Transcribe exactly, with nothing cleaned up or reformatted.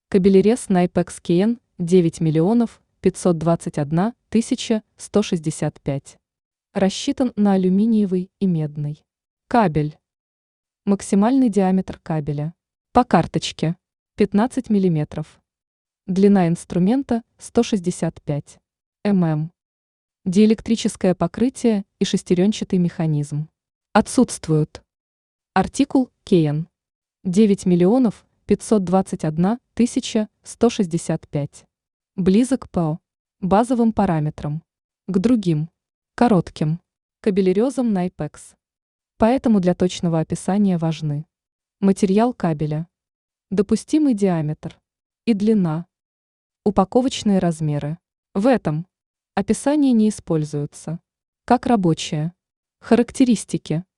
Кабелерез Найпекс Кейн девять миллионов пятьсот двадцать одна тысяча сто шестьдесят пять. Рассчитан на алюминиевый и медный кабель. Максимальный диаметр кабеля по карточке пятнадцать миллиметров. Длина инструмента сто шестьдесят пять миллиметров. Диэлектрическое покрытие и шестеренчатый механизм отсутствуют. Артикул Кейн девять миллионов пятьсот двадцать одна тысяча сто шестьдесят пять. Близок по базовым параметрам к другим коротким кабелерезам Найпекс. Поэтому для точного описания важны материал кабеля, допустимый диаметр и длина, упаковочные размеры. В этом описании не используются как рабочие характеристики.